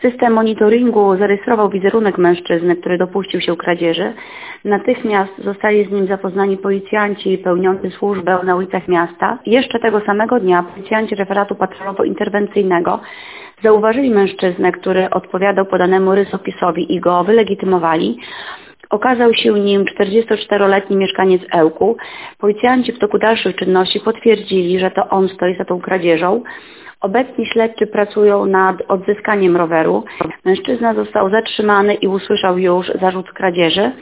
System monitoringu zarejestrował wizerunek mężczyzny, który dopuścił się kradzieży. Natychmiast zostali z nim zapoznani policjanci pełniący służbę na ulicach miasta. Jeszcze tego samego dnia policjanci referatu patrolowo-interwencyjnego zauważyli mężczyznę, który odpowiadał podanemu rysopisowi i go wylegitymowali. Okazał się nim 44-letni mieszkaniec Ełku. Policjanci w toku dalszych czynności potwierdzili, że to on stoi za tą kradzieżą. Obecni śledczy pracują nad odzyskaniem roweru. Mężczyzna został zatrzymany i usłyszał już zarzut kradzieży.